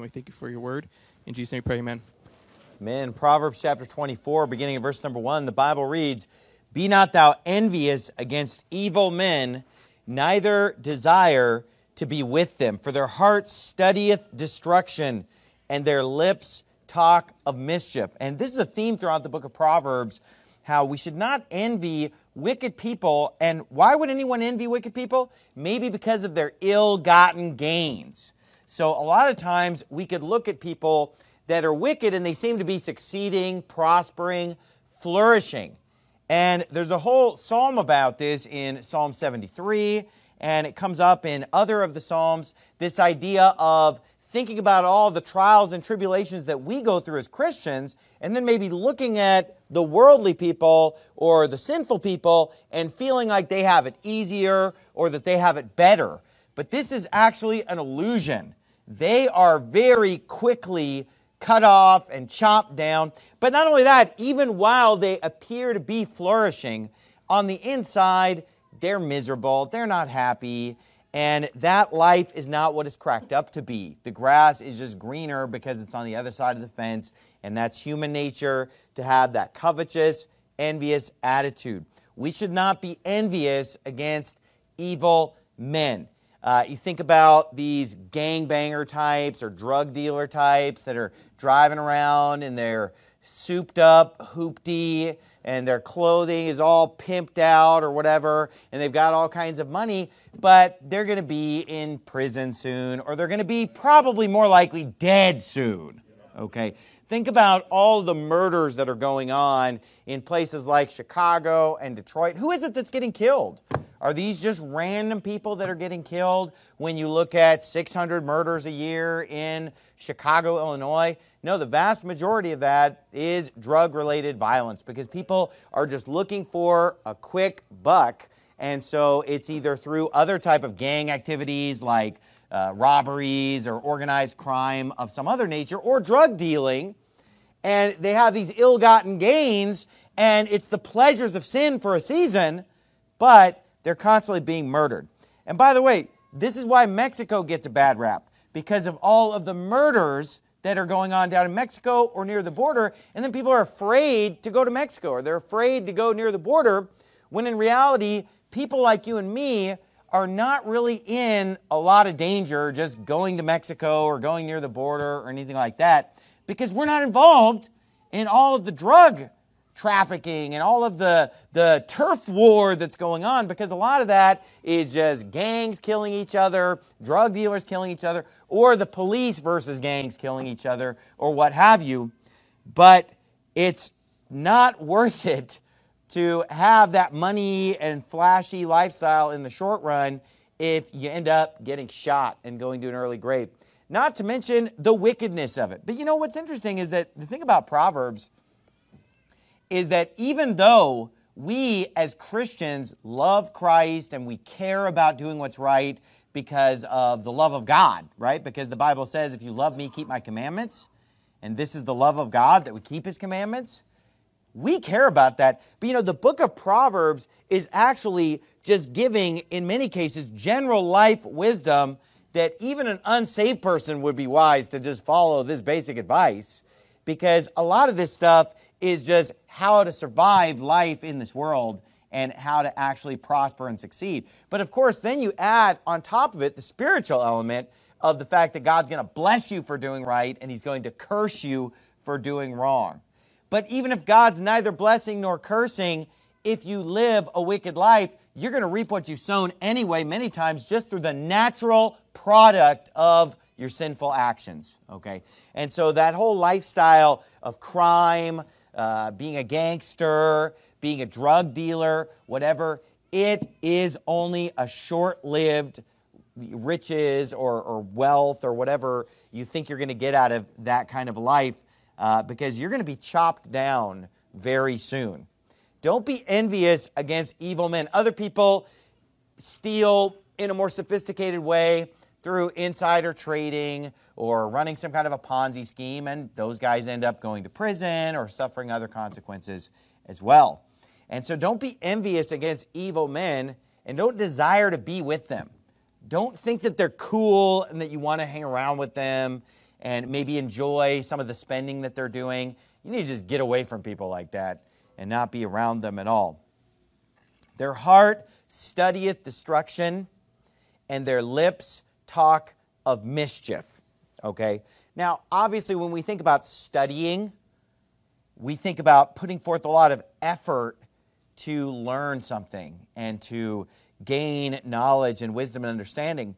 we thank you for your word. In Jesus' name we pray, amen. Amen. Proverbs chapter 24, beginning in verse number 1, the Bible reads, "Be not thou envious against evil men, neither desire to be with them. For their heart studieth destruction, and their lips talk of mischief." And this is a theme throughout the book of Proverbs, how we should not envy wicked people. And why would anyone envy wicked people? Maybe because of their ill-gotten gains. So a lot of times we could look at people that are wicked and they seem to be succeeding, prospering, flourishing. And there's a whole psalm about this in Psalm 73, and it comes up in other of the Psalms, this idea of thinking about all the trials and tribulations that we go through as Christians, and then maybe looking at the worldly people or the sinful people and feeling like they have it easier or that they have it better. But this is actually an illusion. They are very quickly cut off and chopped down. But not only that, even while they appear to be flourishing, on the inside, they're miserable, they're not happy, and that life is not what it's cracked up to be. The grass is just greener because it's on the other side of the fence, and that's human nature to have that covetous, envious attitude. We should not be envious against evil men. You think about these gangbanger types or drug dealer types that are driving around in their souped up hoopty and their clothing is all pimped out or whatever, and they've got all kinds of money, but they're going to be in prison soon, or they're going to be probably more likely dead soon. Okay? Think about all the murders that are going on in places like Chicago and Detroit. Who is it that's getting killed? Are these just random people that are getting killed when you look at 600 murders a year in Chicago, Illinois? No, the vast majority of that is drug-related violence because people are just looking for a quick buck. And so it's either through other type of gang activities like robberies or organized crime of some other nature or drug dealing. And they have these ill-gotten gains, and it's the pleasures of sin for a season, but they're constantly being murdered. And by the way, this is why Mexico gets a bad rap, because of all of the murders that are going on down in Mexico or near the border, and then people are afraid to go to Mexico, or they're afraid to go near the border, when in reality, people like you and me are not really in a lot of danger just going to Mexico or going near the border or anything like that, because we're not involved in all of the drug trafficking and all of the turf war that's going on, because a lot of that is just gangs killing each other, drug dealers killing each other, or the police versus gangs killing each other, or what have you. But it's not worth it to have that money and flashy lifestyle in the short run if you end up getting shot and going to an early grave. Not to mention the wickedness of it. But you know what's interesting is that the thing about Proverbs is that even though we as Christians love Christ and we care about doing what's right because of the love of God, right? Because the Bible says, if you love me, keep my commandments. And this is the love of God, that we keep his commandments. We care about that. But you know, the book of Proverbs is actually just giving, in many cases, general life wisdom that even an unsaved person would be wise to just follow this basic advice, because a lot of this stuff is just how to survive life in this world and how to actually prosper and succeed. But of course, then you add on top of it the spiritual element of the fact that God's going to bless you for doing right and he's going to curse you for doing wrong. But even if God's neither blessing nor cursing, if you live a wicked life, you're going to reap what you've sown anyway, many times just through the natural product of your sinful actions, okay? And so that whole lifestyle of crime, being a gangster, being a drug dealer, whatever, it is only a short-lived riches or wealth or whatever you think you're going to get out of that kind of life, because you're going to be chopped down very soon. Don't be envious against evil men. Other people steal in a more sophisticated way through insider trading or running some kind of a Ponzi scheme, and those guys end up going to prison or suffering other consequences as well. And so don't be envious against evil men, and don't desire to be with them. Don't think that they're cool and that you want to hang around with them and maybe enjoy some of the spending that they're doing. You need to just get away from people like that and not be around them at all. Their heart studieth destruction, and their lips talk of mischief. Okay? Now, obviously, when we think about studying, we think about putting forth a lot of effort to learn something and to gain knowledge and wisdom and understanding.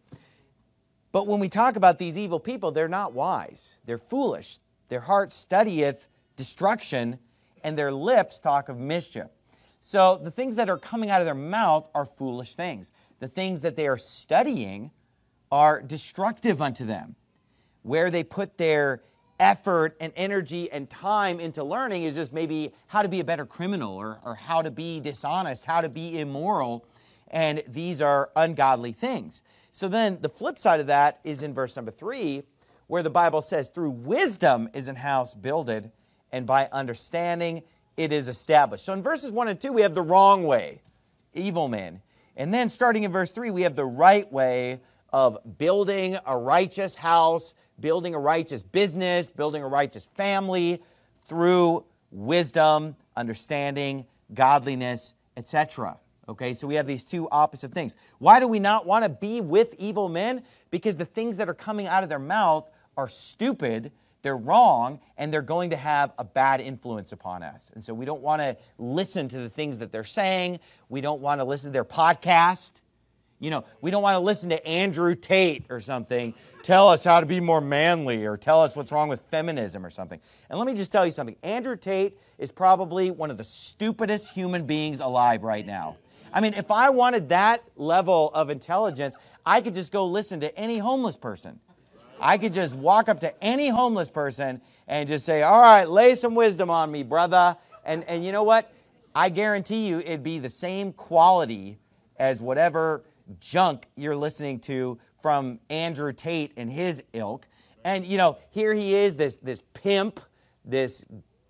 But when we talk about these evil people, they're not wise. They're foolish. Their heart studieth destruction, and their lips talk of mischief. So the things that are coming out of their mouth are foolish things. The things that they are studying are destructive unto them. Where they put their effort and energy and time into learning is just maybe how to be a better criminal or how to be dishonest, how to be immoral, and these are ungodly things. So then the flip side of that is in verse number 3, where the Bible says, through wisdom is an house builded, and by understanding it is established. So in verses 1 and 2, we have the wrong way, evil men. And then starting in verse 3, we have the right way of building a righteous house, building a righteous business, building a righteous family through wisdom, understanding, godliness, etc. Okay, so we have these two opposite things. Why do we not want to be with evil men? Because the things that are coming out of their mouth are stupid, they're wrong, and they're going to have a bad influence upon us. And so we don't want to listen to the things that they're saying. We don't want to listen to their podcast. You know, we don't want to listen to Andrew Tate or something tell us how to be more manly or tell us what's wrong with feminism or something. And let me just tell you something. Andrew Tate is probably one of the stupidest human beings alive right now. I mean, if I wanted that level of intelligence, I could just go listen to any homeless person. I could just walk up to any homeless person and just say, all right, lay some wisdom on me, brother. And you know what? I guarantee you it'd be the same quality as whatever junk you're listening to from Andrew Tate and his ilk. And, you know, here he is, this pimp, this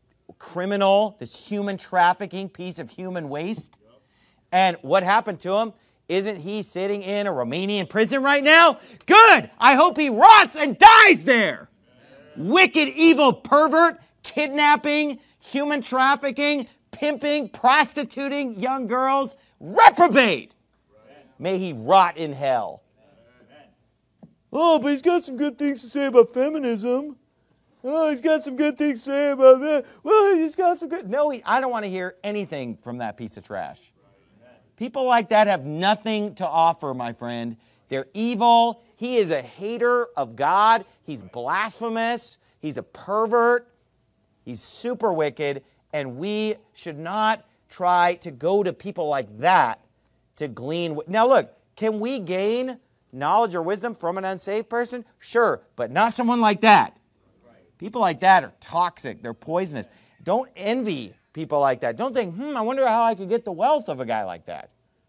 criminal, this human trafficking piece of human waste. And what happened to him? Isn't he sitting in a Romanian prison right now? Good! I hope he rots and dies there! Wicked, evil pervert, kidnapping, human trafficking, pimping, prostituting young girls, reprobate! May he rot in hell. Oh, but he's got some good things to say about feminism. Oh, he's got some good things to say about that. Well, he's got some good... No, I don't want to hear anything from that piece of trash. People like that have nothing to offer, my friend. They're evil. He is a hater of God. He's blasphemous. He's a pervert. He's super wicked. And we should not try to go to people like that to glean. Now look, can we gain knowledge or wisdom from an unsaved person? Sure, but not someone like that. People like that are toxic. They're poisonous. Don't envy people like that. Don't think, I wonder how I could get the wealth of a guy like that.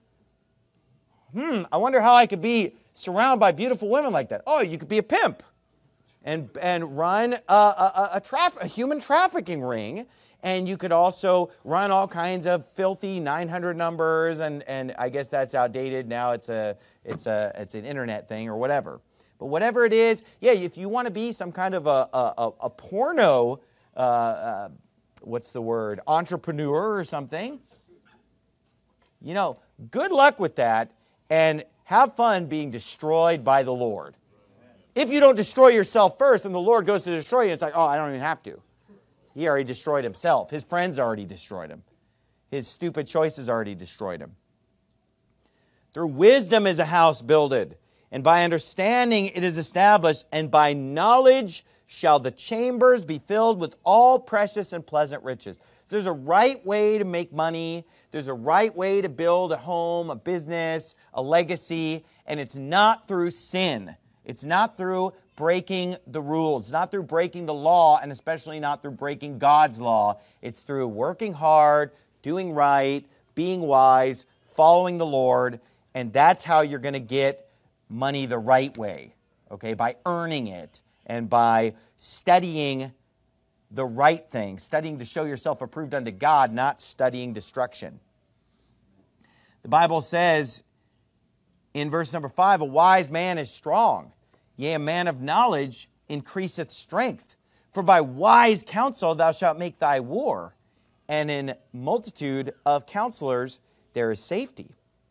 I wonder how I could be surrounded by beautiful women like that. Oh, you could be a pimp and run a human trafficking ring. And you could also run all kinds of filthy 900 numbers, and I guess that's outdated now. It's an internet thing or whatever. But whatever it is, yeah, if you want to be some kind of a porno, what's the word, entrepreneur or something, you know, good luck with that, and have fun being destroyed by the Lord. If you don't destroy yourself first and the Lord goes to destroy you, it's like, oh, I don't even have to. He already destroyed himself. His friends already destroyed him. His stupid choices already destroyed him. Through wisdom is a house builded, and by understanding it is established, and by knowledge shall the chambers be filled with all precious and pleasant riches. So there's a right way to make money. There's a right way to build a home, a business, a legacy, and it's not through sin. It's not through breaking the rules. It's not through breaking the law, and especially not through breaking God's law. It's through working hard, doing right, being wise, following the Lord, and that's how you're going to get money the right way, okay? By earning it and by studying the right thing, studying to show yourself approved unto God, not studying destruction. The Bible says in verse number 5, a wise man is strong. Yea, a man of knowledge increaseth strength. For by wise counsel thou shalt make thy war, and in multitude of counselors there is safety.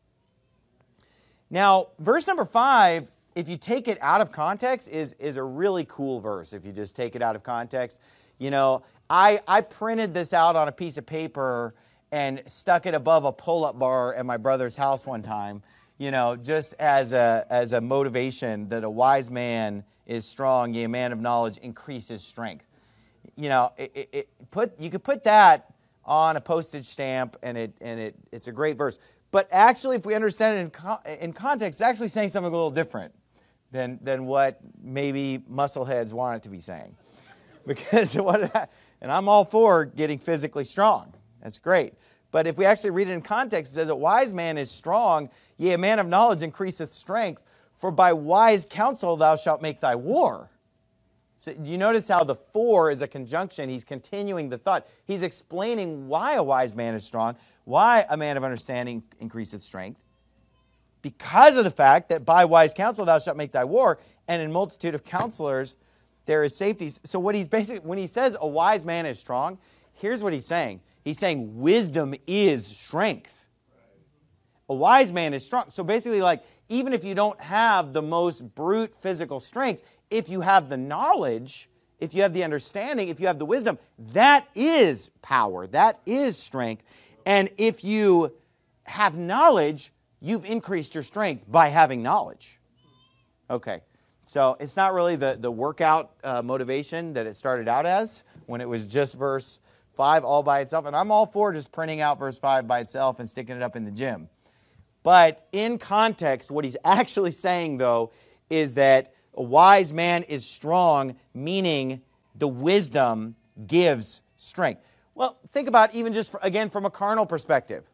Now, verse number 5, if you take it out of context, is a really cool verse if you just take it out of context. You know, I printed this out on a piece of paper and stuck it above a pull-up bar at my brother's house one time, you know, just as a motivation that a wise man is strong, yea, a man of knowledge increases strength. You know, you could put that on a postage stamp, and it's a great verse. But actually, if we understand it in context, it's actually saying something a little different than what maybe muscleheads want it to be saying. Because and I'm all for getting physically strong. That's great. But if we actually read it in context, it says, a wise man is strong, yea, a man of knowledge increaseth strength, for by wise counsel thou shalt make thy war. So you notice how the for is a conjunction. He's continuing the thought. He's explaining why a wise man is strong, why a man of understanding increaseth strength, because of the fact that by wise counsel thou shalt make thy war, and in multitude of counselors there is safety. So what he's basically, when he says a wise man is strong, here's what he's saying. He's saying wisdom is strength. A wise man is strong. So basically, like, even if you don't have the most brute physical strength, if you have the knowledge, if you have the understanding, if you have the wisdom, that is power. That is strength. And if you have knowledge, you've increased your strength by having knowledge. Okay, so it's not really the workout motivation that it started out as when it was just verse 5 all by itself. And I'm all for just printing out verse 5 by itself and sticking it up in the gym. But in context, what he's actually saying, though, is that a wise man is strong, meaning the wisdom gives strength. Well, think about even just, again, from a carnal perspective.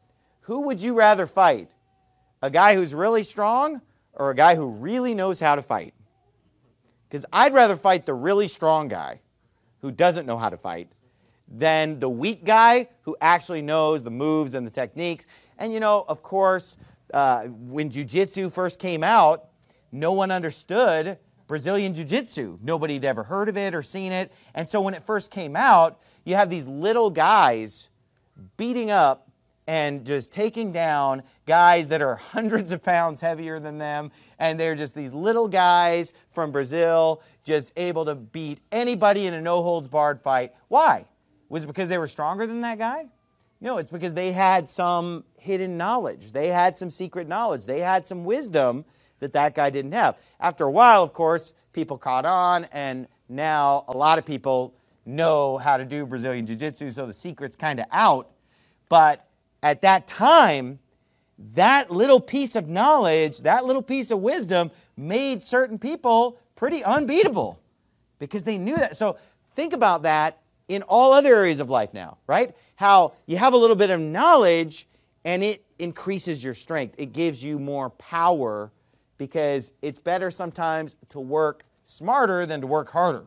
Who would you rather fight? A guy who's really strong or a guy who really knows how to fight? Because I'd rather fight the really strong guy who doesn't know how to fight than the weak guy who actually knows the moves and the techniques. And, you know, of course, when jiu-jitsu first came out, no one understood Brazilian jiu-jitsu. Nobody had ever heard of it or seen it. And so when it first came out, you have these little guys beating up and just taking down guys that are hundreds of pounds heavier than them. And they're just these little guys from Brazil just able to beat anybody in a no-holds-barred fight. Why? Was it because they were stronger than that guy? No, it's because they had some hidden knowledge. They had some secret knowledge. They had some wisdom that guy didn't have. After a while, of course, people caught on, and now a lot of people know how to do Brazilian Jiu-Jitsu, so the secret's kind of out. But at that time, that little piece of knowledge, that little piece of wisdom made certain people pretty unbeatable because they knew that. So think about that in all other areas of life now, right? How you have a little bit of knowledge and it increases your strength. It gives you more power because it's better sometimes to work smarter than to work harder.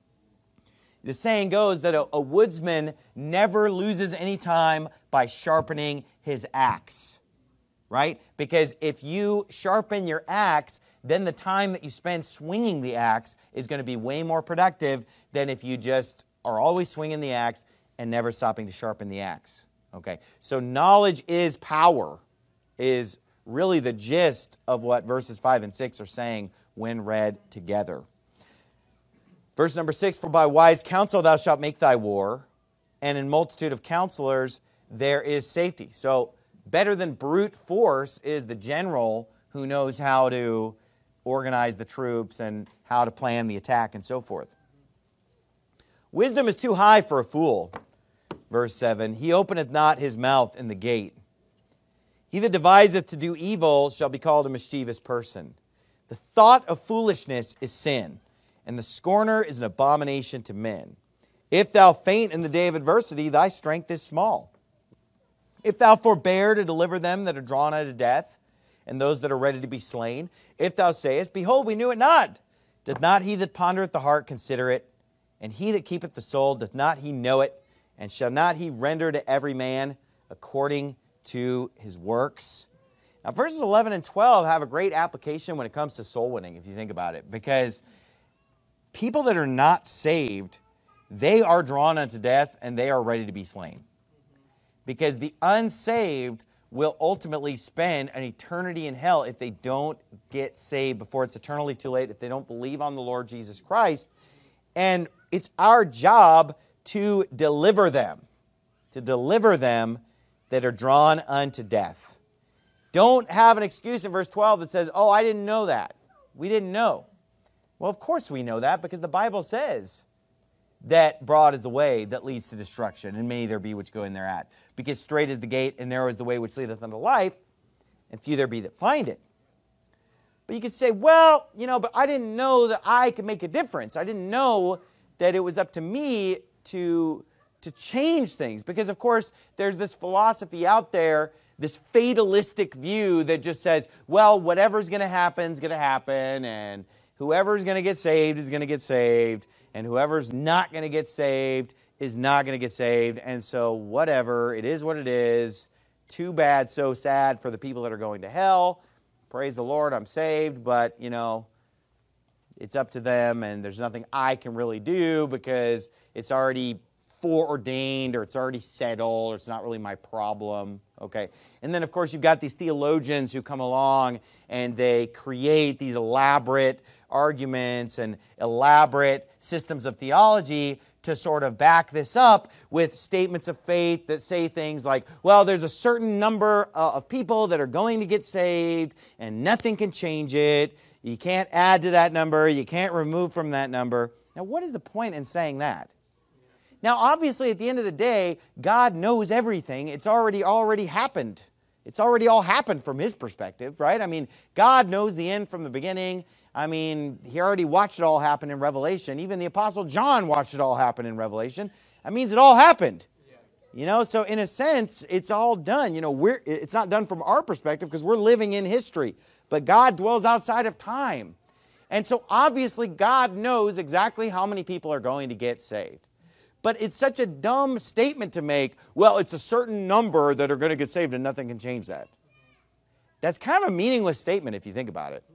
The saying goes that a woodsman never loses any time by sharpening his axe, right? Because if you sharpen your axe, then the time that you spend swinging the axe is going to be way more productive than if you just are always swinging the axe and never stopping to sharpen the axe. Okay, so knowledge is power, is really the gist of what verses 5 and 6 are saying when read together. Verse number 6, for by wise counsel thou shalt make thy war, and in multitude of counselors there is safety. So better than brute force is the general who knows how to organize the troops and how to plan the attack and so forth. Wisdom is too high for a fool. Verse 7, he openeth not his mouth in the gate. He that deviseth to do evil shall be called a mischievous person. The thought of foolishness is sin, and the scorner is an abomination to men. If thou faint in the day of adversity, thy strength is small. If thou forbear to deliver them that are drawn unto death, and those that are ready to be slain, if thou sayest, behold, we knew it not, doth not he that pondereth the heart consider it? And he that keepeth the soul, doth not he know it? And shall not he render to every man according to his works? Now, verses 11 and 12 have a great application when it comes to soul winning, if you think about it, because people that are not saved, they are drawn unto death and they are ready to be slain. Because the unsaved will ultimately spend an eternity in hell if they don't get saved before it's eternally too late, if they don't believe on the Lord Jesus Christ. And it's our job to deliver them that are drawn unto death. Don't have an excuse in verse 12 that says, oh, I didn't know that. We didn't know. Well, of course we know that because the Bible says that broad is the way that leads to destruction, and many there be which go in thereat. Because straight is the gate, and narrow is the way which leadeth unto life, and few there be that find it. But you could say, well, but I didn't know that I could make a difference. I didn't know that it was up to me to change things. Because, of course, there's this philosophy out there, this fatalistic view that just says, well, whatever's going to happen is going to happen, and whoever's going to get saved is going to get saved, and whoever's not going to get saved is not going to get saved. And so whatever, it is what it is. Too bad, so sad for the people that are going to hell. Praise the Lord, I'm saved, but, it's up to them, and there's nothing I can really do because it's already foreordained or it's already settled or it's not really my problem. Okay. And then, of course, you've got these theologians who come along and they create these elaborate arguments and elaborate systems of theology to sort of back this up with statements of faith that say things like, well, there's a certain number of people that are going to get saved and nothing can change it. You can't add to that number. You can't remove from that number. Now, what is the point in saying that? Now, obviously, at the end of the day, God knows everything. It's already happened. It's already all happened from His perspective, right? I mean, God knows the end from the beginning. I mean, He already watched it all happen in Revelation. Even the Apostle John watched it all happen in Revelation. That means it all happened. So in a sense, it's all done. It's not done from our perspective because we're living in history. But God dwells outside of time. And so obviously, God knows exactly how many people are going to get saved. But it's such a dumb statement to make, well, it's a certain number that are going to get saved and nothing can change that. That's kind of a meaningless statement if you think about it.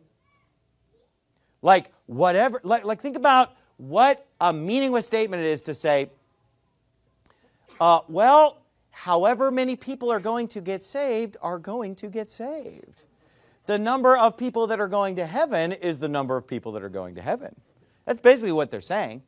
Like, whatever, like think about what a meaningless statement it is to say, well, however many people are going to get saved are going to get saved. The number of people that are going to heaven is the number of people that are going to heaven. That's basically what they're saying.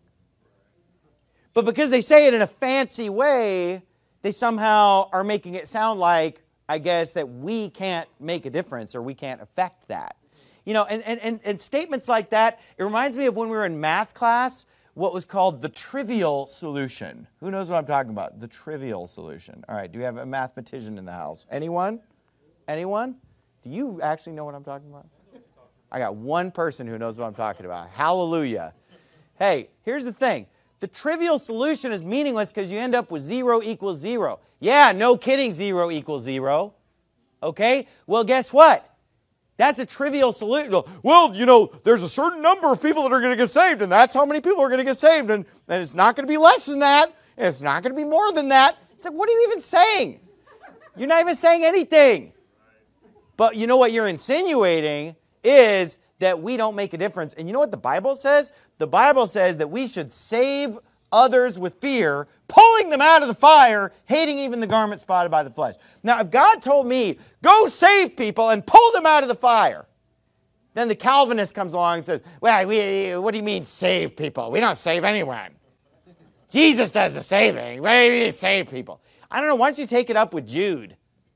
But because they say it in a fancy way, they somehow are making it sound like, I guess, that we can't make a difference or we can't affect that. And statements like that, it reminds me of when we were in math class, what was called the trivial solution. Who knows what I'm talking about? The trivial solution. All right, do we have a mathematician in the house? Anyone? Anyone? Do you actually know what I'm talking about? I got one person who knows what I'm talking about. Hallelujah. Hey, here's the thing. The trivial solution is meaningless because you end up with 0 equals 0. Yeah, no kidding, 0 equals 0. Okay? Well, guess what? That's a trivial solution. Well, there's a certain number of people that are going to get saved, and that's how many people are going to get saved, and it's not going to be less than that, and it's not going to be more than that. It's like, what are you even saying? You're not even saying anything. But you know what you're insinuating is that we don't make a difference. And you know what the Bible says? The Bible says that we should save others with fear, pulling them out of the fire, hating even the garment spotted by the flesh. Now, if God told me, go save people and pull them out of the fire, then the Calvinist comes along and says, well, what do you mean save people? We don't save anyone. Jesus does the saving. What do you mean save people? I don't know. Why don't you take it up with Jude?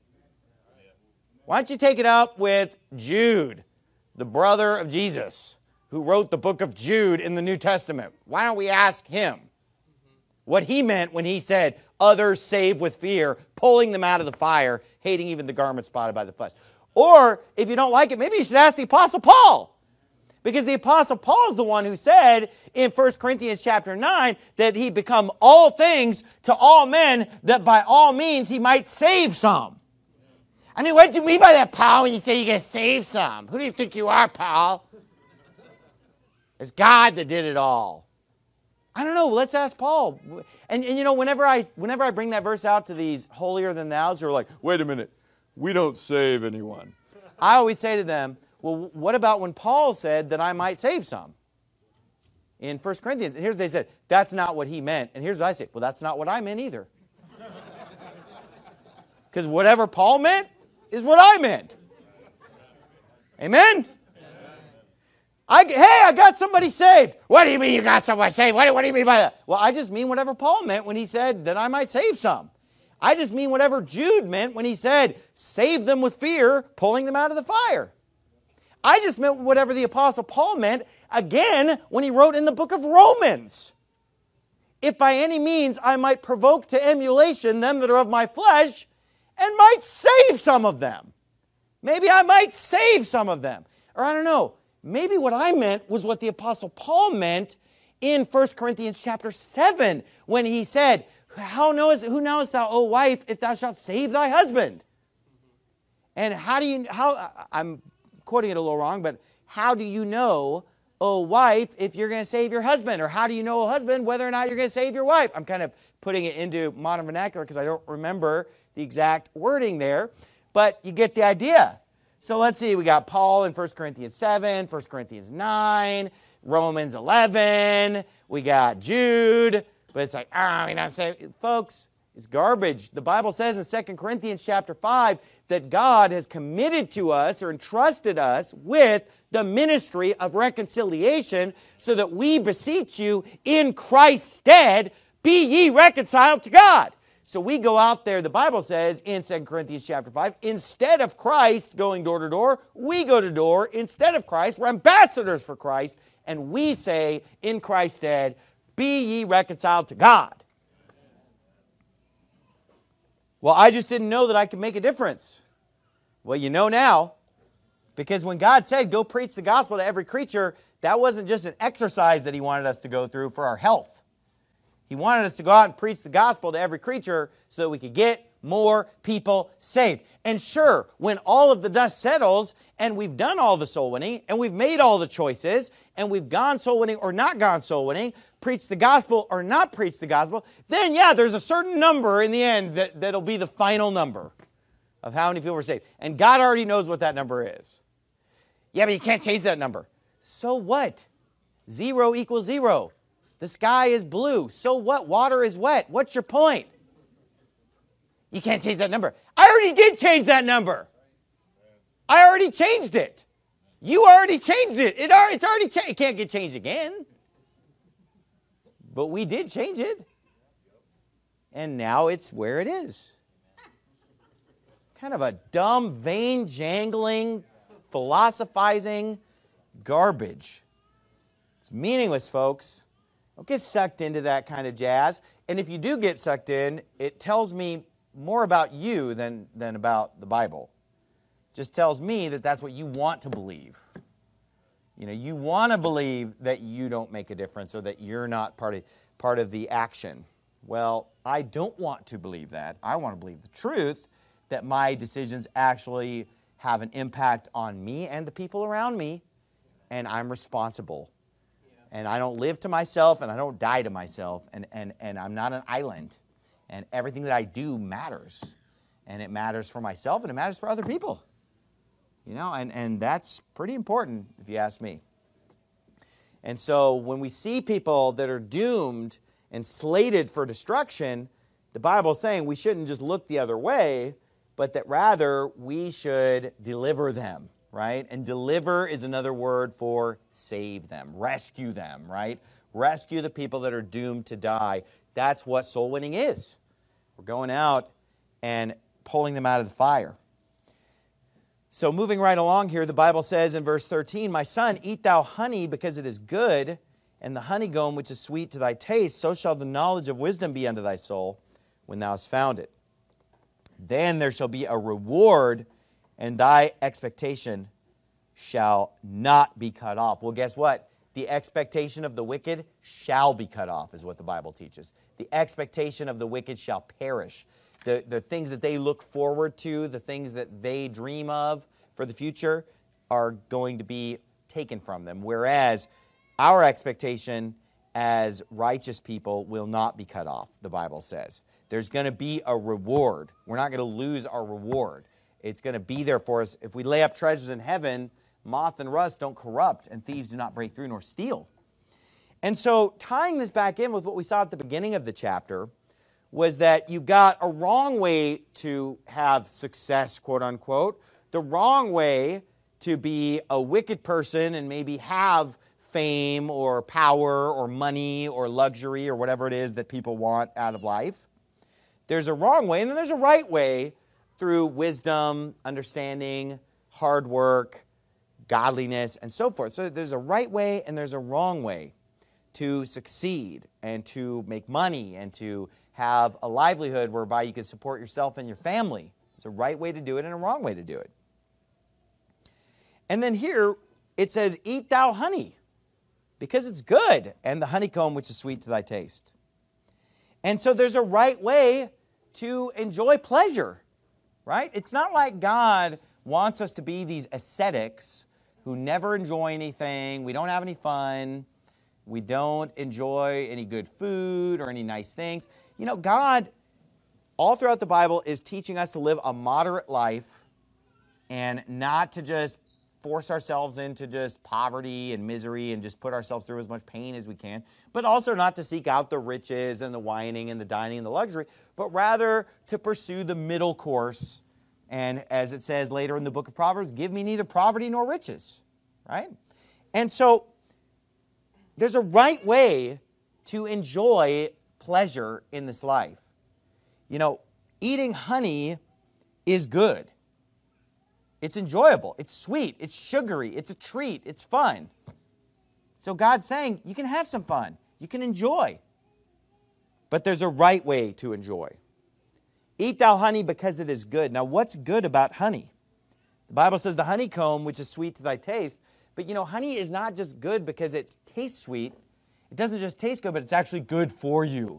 Why don't you take it up with Jude, the brother of Jesus, who wrote the book of Jude in the New Testament? Why don't we ask him what he meant when he said, others save with fear, pulling them out of the fire, hating even the garment spotted by the flesh? Or, if you don't like it, maybe you should ask the Apostle Paul. Because the Apostle Paul is the one who said in 1 Corinthians chapter 9 that he become all things to all men, that by all means he might save some. I mean, what do you mean by that, Paul, when you say you're going to save some? Who do you think you are, Paul? It's God that did it all. I don't know. Let's ask Paul. And whenever I bring that verse out to these holier-than-thous who are like, wait a minute, we don't save anyone. I always say to them, well, what about when Paul said that I might save some? in 1 Corinthians. And here's what they said, that's not what he meant. And here's what I say, well, that's not what I meant either. Because whatever Paul meant is what I meant. Amen? Hey, I got somebody saved. What do you mean you got somebody saved? What do you mean by that? Well, I just mean whatever Paul meant when he said that I might save some. I just mean whatever Jude meant when he said, save them with fear, pulling them out of the fire. I just meant whatever the Apostle Paul meant, again, when he wrote in the book of Romans. If by any means I might provoke to emulation them that are of my flesh, and might save some of them. Maybe I might save some of them. Or I don't know, maybe what I meant was what the Apostle Paul meant in 1 Corinthians chapter 7, when he said, who knowest thou, O wife, if thou shalt save thy husband? And I'm quoting it a little wrong, but how do you know, O wife, if you're going to save your husband? Or how do you know, O husband, whether or not you're going to save your wife? I'm kind of putting it into modern vernacular because I don't remember the exact wording there, but you get the idea. So let's see, we got Paul in 1 Corinthians 7, 1 Corinthians 9, Romans 11, we got Jude, but it's like, folks, it's garbage. The Bible says in 2 Corinthians chapter 5 that God has committed to us or entrusted us with the ministry of reconciliation so that we beseech you in Christ's stead, be ye reconciled to God. So we go out there, the Bible says in 2 Corinthians chapter 5, instead of Christ going door to door, we go to door. Instead of Christ, we're ambassadors for Christ, and we say in Christ's stead, be ye reconciled to God. Well, I just didn't know that I could make a difference. Well, you know now, because when God said, go preach the gospel to every creature, that wasn't just an exercise that he wanted us to go through for our health. He wanted us to go out and preach the gospel to every creature so that we could get more people saved. And sure, when all of the dust settles and we've done all the soul winning and we've made all the choices and we've gone soul winning or not gone soul winning, preached the gospel or not preached the gospel, then yeah, there's a certain number in the end that'll be the final number of how many people were saved. And God already knows what that number is. Yeah, but you can't change that number. So what? 0 equals 0. The sky is blue. So what? Water is wet. What's your point? You can't change that number. I already did change that number. I already changed it. You already changed it. It's already changed. It can't get changed again. But we did change it. And now it's where it is. Kind of a dumb, vain, jangling, philosophizing garbage. It's meaningless, folks. Don't get sucked into that kind of jazz. And if you do get sucked in, it tells me more about you than about the Bible. Just tells me that that's what you want to believe. You know, you want to believe that you don't make a difference or that you're not part of the action. Well, I don't want to believe that. I want to believe the truth that my decisions actually have an impact on me and the people around me, and I'm responsible. And I don't live to myself, and I don't die to myself, and I'm not an island. And everything that I do matters. And it matters for myself, and it matters for other people. You know, and that's pretty important, if you ask me. And so when we see people that are doomed and slated for destruction, the Bible is saying we shouldn't just look the other way, but that rather we should deliver them. Right? And deliver is another word for save them, rescue them, right? Rescue the people that are doomed to die. That's what soul winning is. We're going out and pulling them out of the fire. So moving right along here, the Bible says in verse 13, my son, eat thou honey because it is good, and the honeycomb which is sweet to thy taste, so shall the knowledge of wisdom be unto thy soul when thou hast found it. Then there shall be a reward, and thy expectation shall not be cut off. Well, guess what? The expectation of the wicked shall be cut off, is what the Bible teaches. The expectation of the wicked shall perish. The things that they look forward to, the things that they dream of for the future are going to be taken from them. Whereas our expectation as righteous people will not be cut off, the Bible says. There's going to be a reward. We're not going to lose our reward. It's going to be there for us. If we lay up treasures in heaven, moth and rust don't corrupt, and thieves do not break through nor steal. And so tying this back in with what we saw at the beginning of the chapter was that you've got a wrong way to have success, quote unquote, the wrong way to be a wicked person and maybe have fame or power or money or luxury or whatever it is that people want out of life. There's a wrong way, and then there's a right way through wisdom, understanding, hard work, godliness, and so forth. So there's a right way and there's a wrong way to succeed and to make money and to have a livelihood whereby you can support yourself and your family. There's a right way to do it and a wrong way to do it. And then here it says, eat thou honey, because it's good, and the honeycomb which is sweet to thy taste. And so there's a right way to enjoy pleasure, right? It's not like God wants us to be these ascetics who never enjoy anything. We don't have any fun. We don't enjoy any good food or any nice things. You know, God, all throughout the Bible, is teaching us to live a moderate life and not to just force ourselves into just poverty and misery and just put ourselves through as much pain as we can, but also not to seek out the riches and the whining and the dining and the luxury, but rather to pursue the middle course. And as it says later in the book of Proverbs, give me neither poverty nor riches, right? And so there's a right way to enjoy pleasure in this life. You know, eating honey is good. It's enjoyable. It's sweet. It's sugary. It's a treat. It's fun. So God's saying you can have some fun. You can enjoy. But there's a right way to enjoy. Eat thou honey because it is good. Now, what's good about honey? The Bible says the honeycomb, which is sweet to thy taste. But you know, honey is not just good because it tastes sweet. It doesn't just taste good, but it's actually good for you.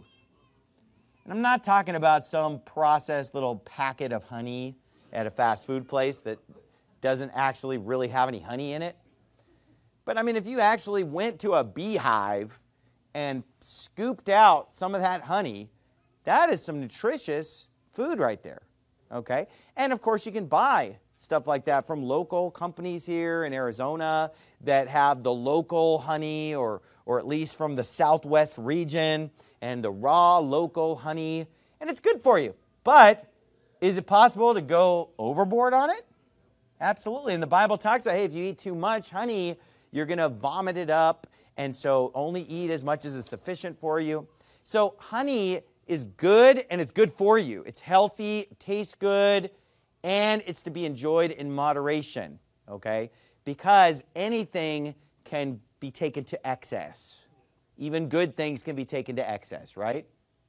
And I'm not talking about some processed little packet of honey at a fast food place that doesn't actually really have any honey in it. But I mean, if you actually went to a beehive and scooped out some of that honey, that is some nutritious food right there, okay? And of course, you can buy stuff like that from local companies here in Arizona that have the local honey or at least from the Southwest region and the raw local honey, and it's good for you. But is it possible to go overboard on it? Absolutely. And the Bible talks about, hey, if you eat too much honey, you're going to vomit it up. And so only eat as much as is sufficient for you. So honey is good, and it's good for you. It's healthy, it tastes good, and it's to be enjoyed in moderation, okay? Because anything can be taken to excess. Even good things can be taken to excess, right?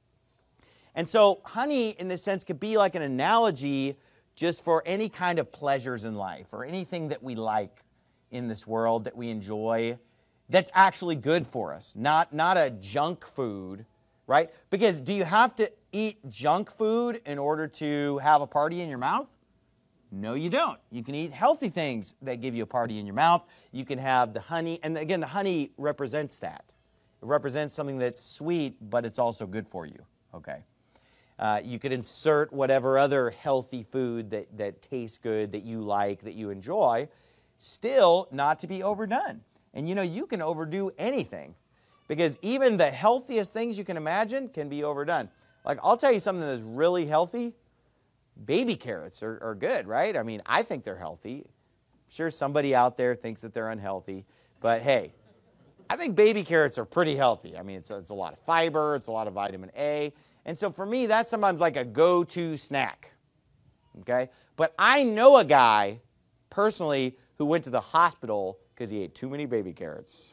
And so honey, in this sense, could be like an analogy just for any kind of pleasures in life or anything that we like in this world that we enjoy that's actually good for us, not a junk food, right? Because do you have to eat junk food in order to have a party in your mouth? No, you don't. You can eat healthy things that give you a party in your mouth. You can have the honey, and again, the honey represents that. It represents something that's sweet, but it's also good for you, okay? You could insert whatever other healthy food that tastes good, that you like, that you enjoy, still not to be overdone. And you know, you can overdo anything because even the healthiest things you can imagine can be overdone. Like, I'll tell you something that's really healthy. Baby carrots are good, right? I mean, I think they're healthy. I'm sure somebody out there thinks that they're unhealthy. But hey, I think baby carrots are pretty healthy. I mean, it's a lot of fiber. It's a lot of vitamin A. And so for me, that's sometimes like a go-to snack, okay? But I know a guy, personally, who went to the hospital because he ate too many baby carrots,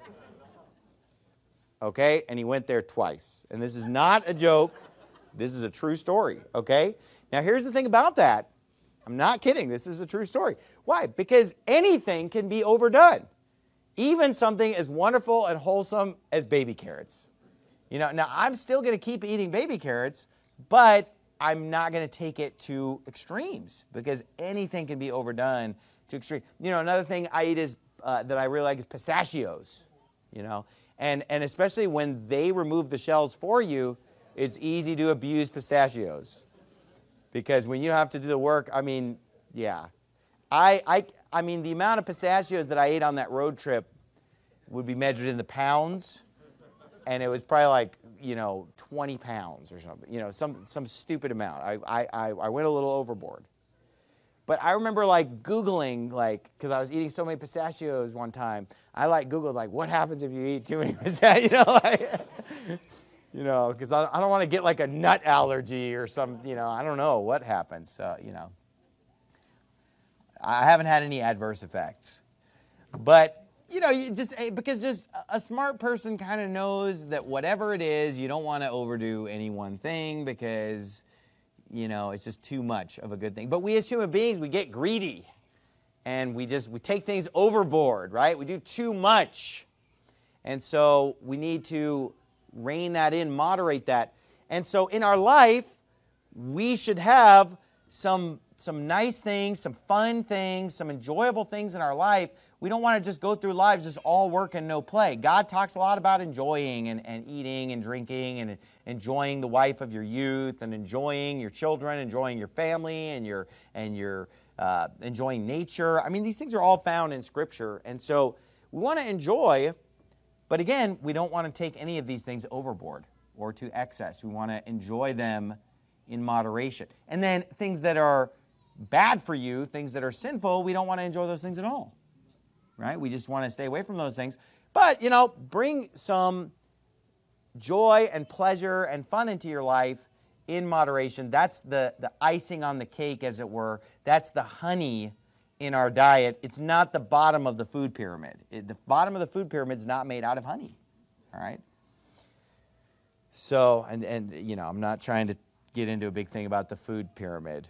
okay? And he went there twice. And this is not a joke. This is a true story, okay? Now, here's the thing about that. I'm not kidding. This is a true story. Why? Because anything can be overdone, even something as wonderful and wholesome as baby carrots. You know, now I'm still going to keep eating baby carrots, but I'm not going to take it to extremes because anything can be overdone to extreme. You know, another thing I eat is that I really like is pistachios. You know, and especially when they remove the shells for you, it's easy to abuse pistachios because when you have to do the work, I mean, yeah, I mean the amount of pistachios that I ate on that road trip would be measured in the pounds. and it was probably like, 20 pounds or something, some stupid amount. I went a little overboard. But I remember like Googling, like, because I was eating so many pistachios one time, I like Googled like, what happens if you eat too many pistachios, because I don't want to get like a nut allergy or some, I don't know what happens, I haven't had any adverse effects. But, because just a smart person kind of knows that whatever it is, you don't want to overdo any one thing because, it's just too much of a good thing. But we as human beings, we get greedy. And we take things overboard, right? We do too much. And so we need to rein that in, moderate that. And so in our life, we should have some nice things, some fun things, some enjoyable things in our life. We don't want to just go through lives just all work and no play. God talks a lot about enjoying and eating and drinking and enjoying the wife of your youth and enjoying your children, enjoying your family and your enjoying nature. I mean, these things are all found in Scripture. And so we want to enjoy, but again, we don't want to take any of these things overboard or to excess. We want to enjoy them in moderation. And then things that are bad for you, things that are sinful, we don't want to enjoy those things at all. Right? We just want to stay away from those things. But, bring some joy and pleasure and fun into your life in moderation. That's the icing on the cake, as it were. That's the honey in our diet. It's not the bottom of the food pyramid. The bottom of the food pyramid is not made out of honey. All right? So, and I'm not trying to get into a big thing about the food pyramid.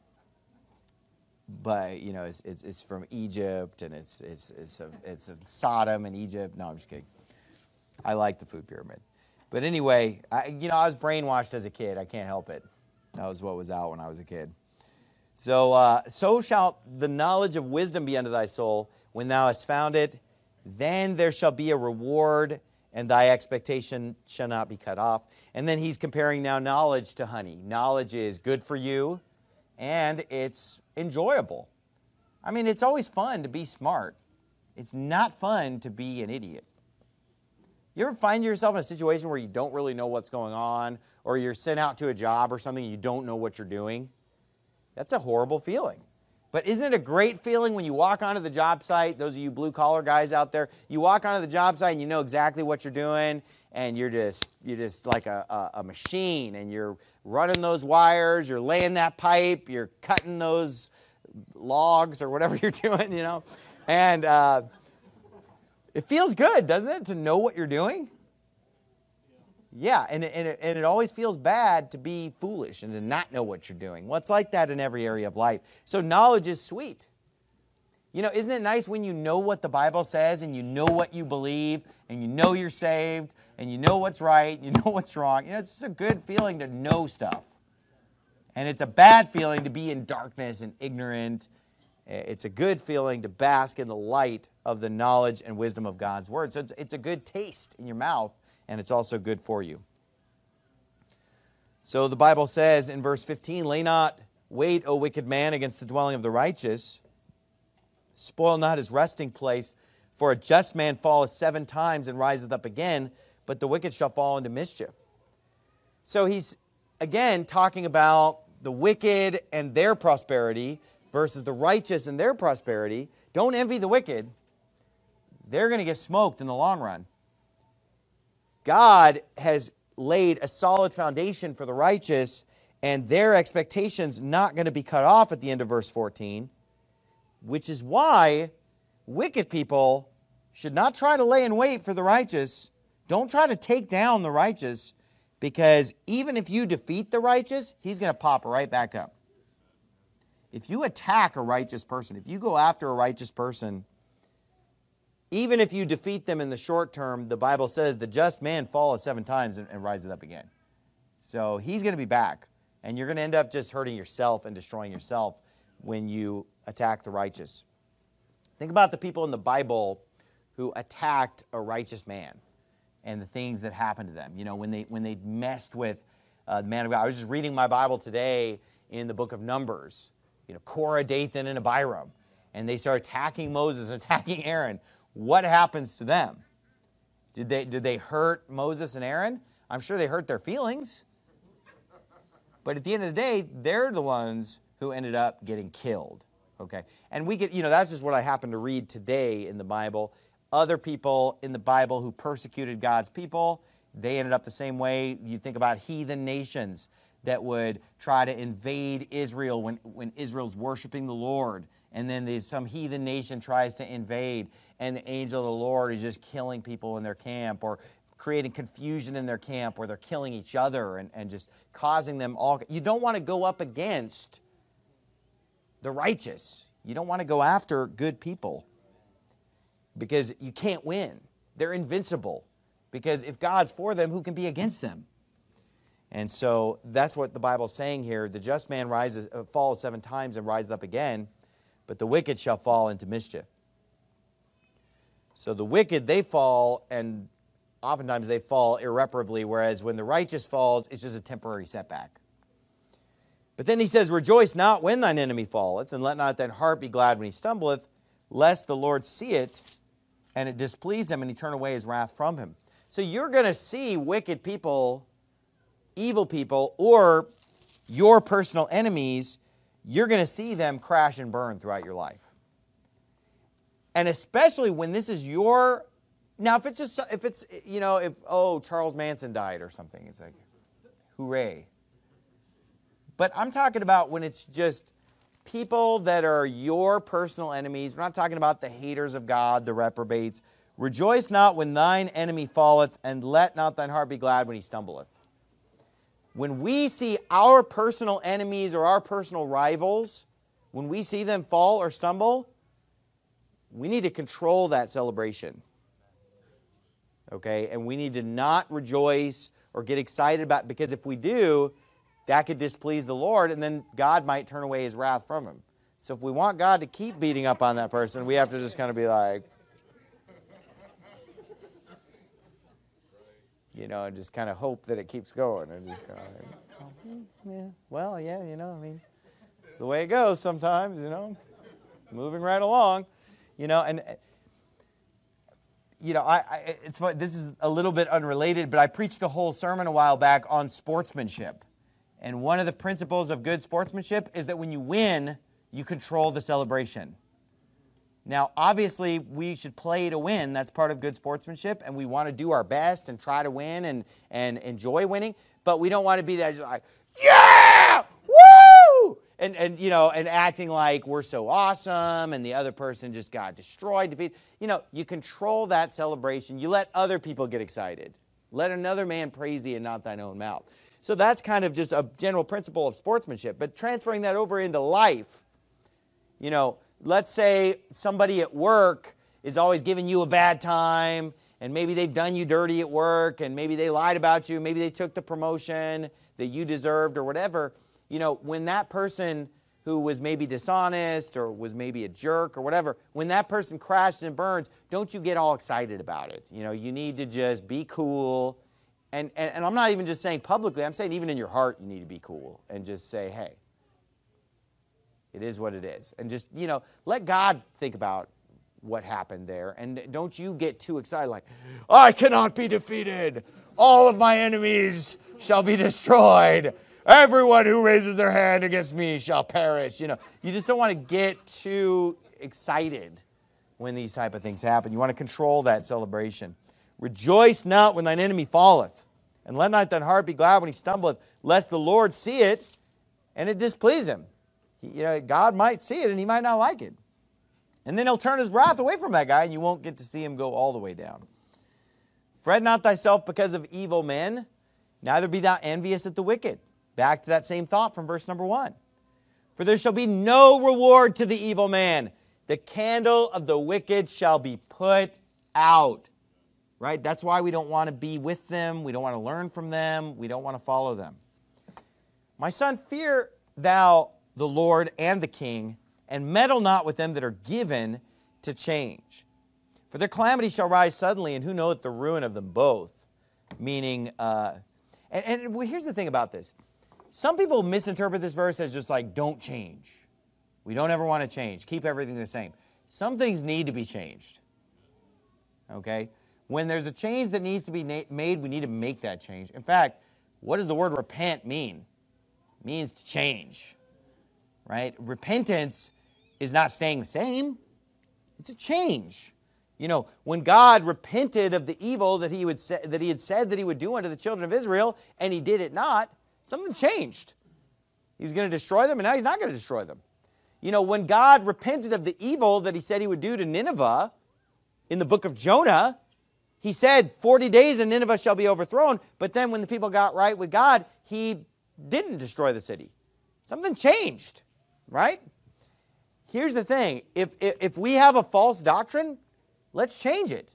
But it's from Egypt, and it's Sodom and Egypt. No, I'm just kidding. I like the food pyramid, but anyway, I was brainwashed as a kid. I can't help it. That was what was out when I was a kid. So shall the knowledge of wisdom be unto thy soul when thou hast found it. Then there shall be a reward, and thy expectation shall not be cut off. And then he's comparing now knowledge to honey. Knowledge is good for you. And it's enjoyable. I mean, it's always fun to be smart. It's not fun to be an idiot. You ever find yourself in a situation where you don't really know what's going on, or you're sent out to a job or something and you don't know what you're doing? That's a horrible feeling. But isn't it a great feeling when you walk onto the job site, those of you blue-collar guys out there, you walk onto the job site and you know exactly what you're doing, and you're just like a machine, and you're running those wires, you're laying that pipe, you're cutting those logs or whatever you're doing, And it feels good, doesn't it, to know what you're doing? Yeah, and it always feels bad to be foolish and to not know what you're doing. Well, it's like that in every area of life. So knowledge is sweet. Isn't it nice when you know what the Bible says and you know what you believe and you know you're saved and you know what's right, you know what's wrong? It's just a good feeling to know stuff. And it's a bad feeling to be in darkness and ignorant. It's a good feeling to bask in the light of the knowledge and wisdom of God's Word. So it's a good taste in your mouth, and it's also good for you. So the Bible says in verse 15, lay not wait, O wicked man, against the dwelling of the righteous. Spoil not his resting place, for a just man falleth 7 times and riseth up again, but the wicked shall fall into mischief. So he's, again, talking about the wicked and their prosperity versus the righteous and their prosperity. Don't envy the wicked. They're going to get smoked in the long run. God has laid a solid foundation for the righteous, and their expectations not going to be cut off at the end of verse 14, which is why wicked people should not try to lay in wait for the righteous. Don't try to take down the righteous, because even if you defeat the righteous, he's going to pop right back up. If you attack a righteous person, if you go after a righteous person, even if you defeat them in the short term, the Bible says the just man falleth 7 times and riseth up again. So he's going to be back. And you're going to end up just hurting yourself and destroying yourself when you attack the righteous. Think about the people in the Bible who attacked a righteous man and the things that happened to them. When they messed with the man of God. I was just reading my Bible today in the book of Numbers. Korah, Dathan, and Abiram. And they start attacking Moses and attacking Aaron. What happens to them? Did they hurt Moses and Aaron? I'm sure they hurt their feelings. But at the end of the day, they're the ones who ended up getting killed. Okay? And we get, that's just what I happen to read today in the Bible. Other people in the Bible who persecuted God's people, they ended up the same way. You think about heathen nations that would try to invade Israel when Israel's worshiping the Lord. And then some heathen nation tries to invade, and the angel of the Lord is just killing people in their camp, or creating confusion in their camp where they're killing each other and just causing them all. You don't want to go up against the righteous. You don't want to go after good people because you can't win. They're invincible because if God's for them, who can be against them? And so that's what the Bible's saying here. The just man falls 7 times and rises up again, but the wicked shall fall into mischief. So the wicked, they fall, and oftentimes they fall irreparably, whereas when the righteous falls, it's just a temporary setback. But then he says, rejoice not when thine enemy falleth, and let not thine heart be glad when he stumbleth, lest the Lord see it, and it displease him, and he turn away his wrath from him. So you're going to see wicked people, evil people, or your personal enemies, you're going to see them crash and burn throughout your life. And especially when this is your... Now, if Charles Manson died or something, it's like, hooray. But I'm talking about when it's just people that are your personal enemies. We're not talking about the haters of God, the reprobates. Rejoice not when thine enemy falleth, and let not thine heart be glad when he stumbleth. When we see our personal enemies or our personal rivals, when we see them fall or stumble, we need to control that celebration. Okay, and we need to not rejoice or get excited about it, because if we do, that could displease the Lord, and then God might turn away his wrath from him. So if we want God to keep beating up on that person, we have to just kind of be like, and just kind of hope that it keeps going, and just kind of like, it's the way it goes sometimes, moving right along, and it's fun. This is a little bit unrelated, but I preached a whole sermon a while back on sportsmanship. And one of the principles of good sportsmanship is that when you win, you control the celebration. Now, obviously, we should play to win. That's part of good sportsmanship, and we want to do our best and try to win and enjoy winning. But we don't want to be that just like, yeah, woo! And acting like we're so awesome and the other person just got destroyed, defeated. You control that celebration. You let other people get excited. Let another man praise thee and not thine own mouth. So that's kind of just a general principle of sportsmanship. But transferring that over into life, let's say somebody at work is always giving you a bad time, and maybe they've done you dirty at work, and maybe they lied about you, maybe they took the promotion that you deserved or whatever. When that person who was maybe dishonest or was maybe a jerk or whatever, when that person crashes and burns, don't you get all excited about it. You need to just be cool. And I'm not even just saying publicly, I'm saying even in your heart you need to be cool and just say, hey, it is what it is. And just, let God think about what happened there. And don't you get too excited like, I cannot be defeated. All of my enemies shall be destroyed. Everyone who raises their hand against me shall perish. You just don't want to get too excited when these type of things happen. You want to control that celebration. Rejoice not when thine enemy falleth, and let not thine heart be glad when he stumbleth, lest the Lord see it and it displease him. God might see it and he might not like it. And then he'll turn his wrath away from that guy, and you won't get to see him go all the way down. Fret not thyself because of evil men, neither be thou envious at the wicked. Back to that same thought from verse number 1. For there shall be no reward to the evil man. The candle of the wicked shall be put out. Right? That's why we don't want to be with them. We don't want to learn from them. We don't want to follow them. My son, fear thou the Lord and the king, and meddle not with them that are given to change. For their calamity shall rise suddenly, and who knoweth the ruin of them both? Meaning, here's the thing about this. Some people misinterpret this verse as just like, don't change. We don't ever want to change. Keep everything the same. Some things need to be changed. Okay? When there's a change that needs to be made, we need to make that change. In fact, what does the word repent mean? It means to change, right? Repentance is not staying the same. It's a change. You know, when God repented of the evil that he had said that he would do unto the children of Israel, and he did it not, something changed. He's going to destroy them, and now he's not going to destroy them. You know, when God repented of the evil that he said he would do to Nineveh in the book of Jonah, he said 40 days and Nineveh shall be overthrown. But then when the people got right with God, he didn't destroy the city. Something changed, right? Here's the thing. If we have a false doctrine, let's change it.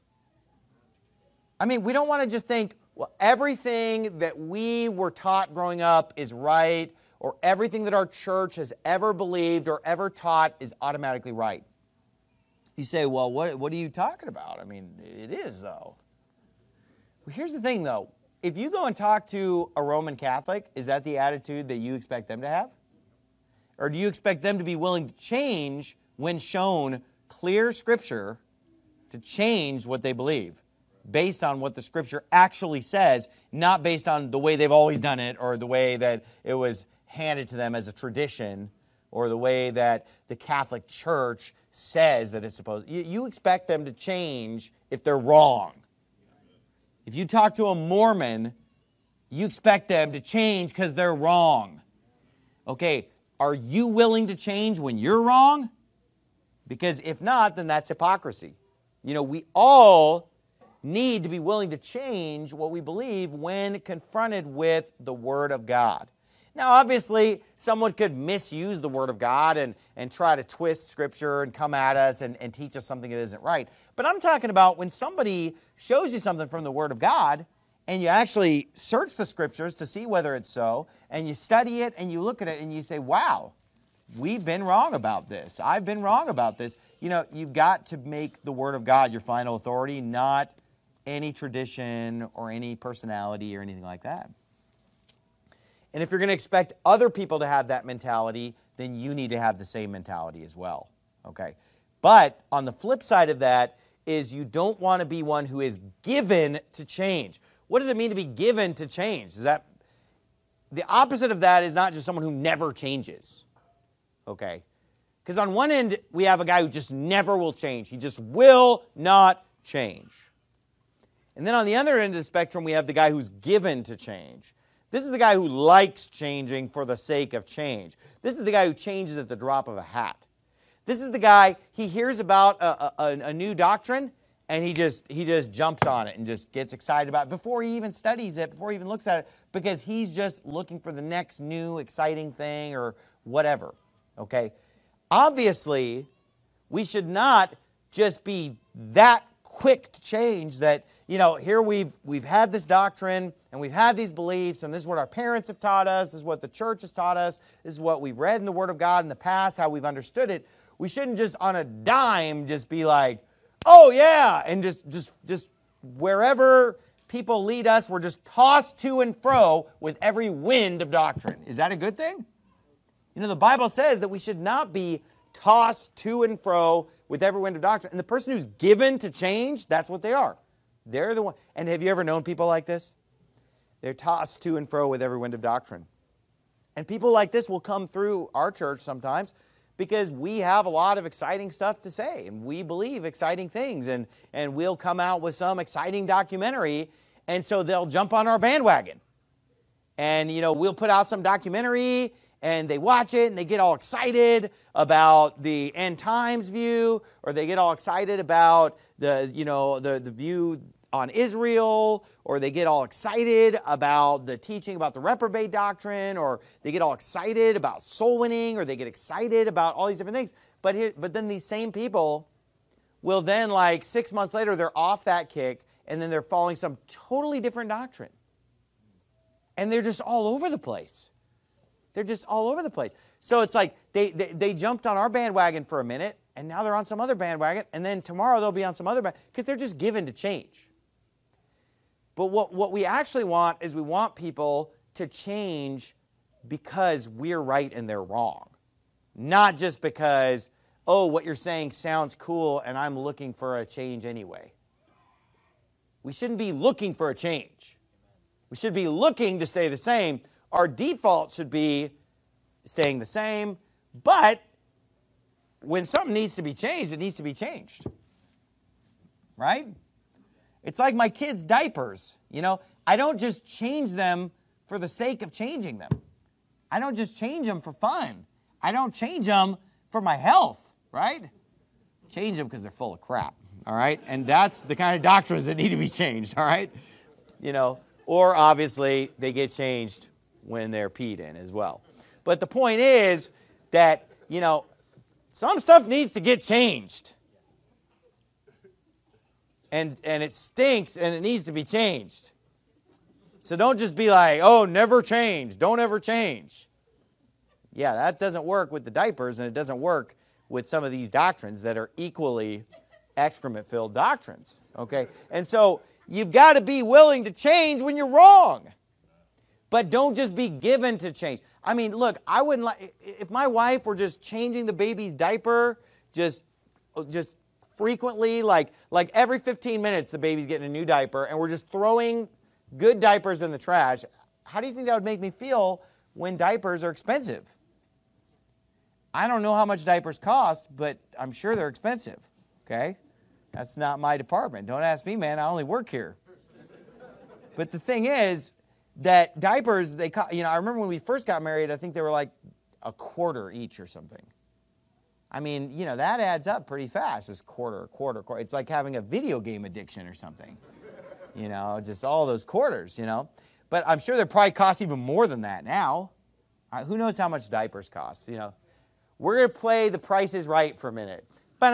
I mean, we don't want to just think, well, everything that we were taught growing up is right, or everything that our church has ever believed or ever taught is automatically right. You say, well, what are you talking about? I mean, it is, though. Well, here's the thing, though. If you go and talk to a Roman Catholic, is that the attitude that you expect them to have? Or do you expect them to be willing to change when shown clear Scripture to change what they believe based on what the Scripture actually says, not based on the way they've always done it or the way that it was handed to them as a tradition or the way that the Catholic Church says that it's supposed to? You expect them to change if they're wrong. If you talk to a Mormon, you expect them to change because they're wrong. Okay, are you willing to change when you're wrong? Because if not, then that's hypocrisy. You know, we all need to be willing to change what we believe when confronted with the Word of God. Now, obviously, someone could misuse the Word of God and try to twist Scripture and come at us and teach us something that isn't right. But I'm talking about when somebody shows you something from the Word of God and you actually search the Scriptures to see whether it's so, and you study it and you look at it and you say, wow, we've been wrong about this. I've been wrong about this. You know, you've got to make the Word of God your final authority, not any tradition or any personality or anything like that. And if you're going to expect other people to have that mentality, then you need to have the same mentality as well. Okay? But on the flip side of that is you don't want to be one who is given to change. What does it mean to be given to change? Is that the opposite of that is not just someone who never changes. Okay? Because on one end, we have a guy who just never will change. He just will not change. And then on the other end of the spectrum, we have the guy who's given to change. This is the guy who likes changing for the sake of change. This is the guy who changes at the drop of a hat. This is the guy, he hears about a new doctrine, and he just jumps on it and just gets excited about it before he even studies it, before he even looks at it, because he's just looking for the next new exciting thing or whatever. Okay? Obviously, we should not just be that quick to change that, you know, here we've had this doctrine and we've had these beliefs, and this is what our parents have taught us, this is what the church has taught us, this is what we've read in the Word of God in the past, how we've understood it. We shouldn't just on a dime just be like, oh yeah, and just wherever people lead us, we're just tossed to and fro with every wind of doctrine. Is that a good thing? You know, the Bible says that we should not be tossed to and fro with every wind of doctrine. And the person who's given to change, that's what they are. They're the one. And have you ever known people like this? They're tossed to and fro with every wind of doctrine. And people like this will come through our church sometimes because we have a lot of exciting stuff to say, and we believe exciting things, and we'll come out with some exciting documentary, and so they'll jump on our bandwagon. And, you know, we'll put out some documentary, and they watch it, and they get all excited about the end times view, or they get all excited about the view on Israel, or they get all excited about the teaching about the reprobate doctrine, or they get all excited about soul winning, or they get excited about all these different things. But then these same people will then, like 6 months later, they're off that kick, and then they're following some totally different doctrine. And they're just all over the place. They're just all over the place. So it's like they jumped on our bandwagon for a minute, and now they're on some other bandwagon, and then tomorrow they'll be on some other bandwagon, because they're just given to change. But what we actually want is we want people to change because we're right and they're wrong. Not just because, oh, what you're saying sounds cool and I'm looking for a change anyway. We shouldn't be looking for a change. We should be looking to stay the same. Our default should be staying the same, but when something needs to be changed, it needs to be changed. Right? It's like my kids' diapers. You know, I don't just change them for the sake of changing them. I don't just change them for fun. I don't change them for my health, right? Change them because they're full of crap, all right? And that's the kind of doctrines that need to be changed, all right? You know, or obviously they get changed when they're peed in as well. But the point is that, you know, some stuff needs to get changed. And it stinks and it needs to be changed. So don't just be like, oh, never change. Don't ever change. Yeah, that doesn't work with the diapers, and it doesn't work with some of these doctrines that are equally excrement-filled doctrines. Okay? And so you've got to be willing to change when you're wrong. But don't just be given to change. I mean, look, I wouldn't like, if my wife were just changing the baby's diaper just frequently, like every 15 minutes the baby's getting a new diaper, and we're just throwing good diapers in the trash, how do you think that would make me feel when diapers are expensive? I don't know how much diapers cost, but I'm sure they're expensive, okay? That's not my department. Don't ask me, man. I only work here. But the thing is that diapers, I remember when we first got married, I think they were like $1 each or something. I mean, you know, that adds up pretty fast, this quarter. It's like having a video game addiction or something. You know, just all those quarters, you know. But I'm sure they probably cost even more than that now. Who knows how much diapers cost, you know. We're going to play The Price is Right for a minute.